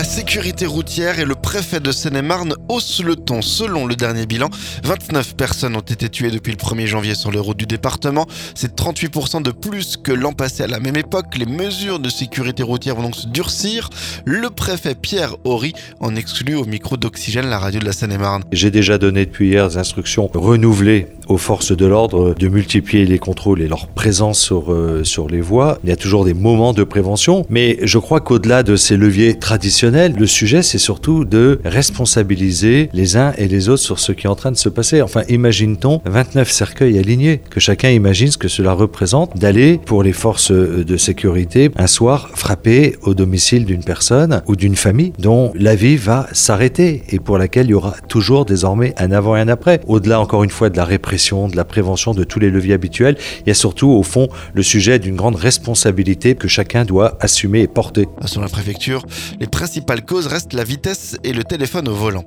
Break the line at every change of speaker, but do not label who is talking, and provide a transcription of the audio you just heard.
la sécurité routière et le préfet de Seine-et-Marne hausse le ton. Selon le dernier bilan, 29 personnes ont été tuées depuis le 1er janvier sur les routes du département. C'est 38% de plus que l'an passé à la même époque. Les mesures de sécurité routière vont donc se durcir. Le préfet Pierre Horry en exclut au micro d'Oxygène, la radio de la Seine-et-Marne.
J'ai déjà donné depuis hier des instructions renouvelées aux forces de l'ordre de multiplier les contrôles et leur présence sur les voies. Il y a toujours des moments de prévention, mais je crois qu'au-delà de ces leviers traditionnels, le sujet c'est surtout de responsabiliser les uns et les autres sur ce qui est en train de se passer. Enfin, imagine-t-on 29 cercueils alignés, que chacun imagine ce que cela représente d'aller pour les forces de sécurité un soir frapper au domicile d'une personne ou d'une famille dont la vie va s'arrêter et pour laquelle il y aura toujours désormais un avant et un après. Au-delà encore une fois de la répression, de la prévention, de tous les leviers habituels, il y a surtout au fond le sujet d'une grande responsabilité que chacun doit assumer et porter.
Selon la préfecture, les principales causes restent la vitesse et le téléphone au volant.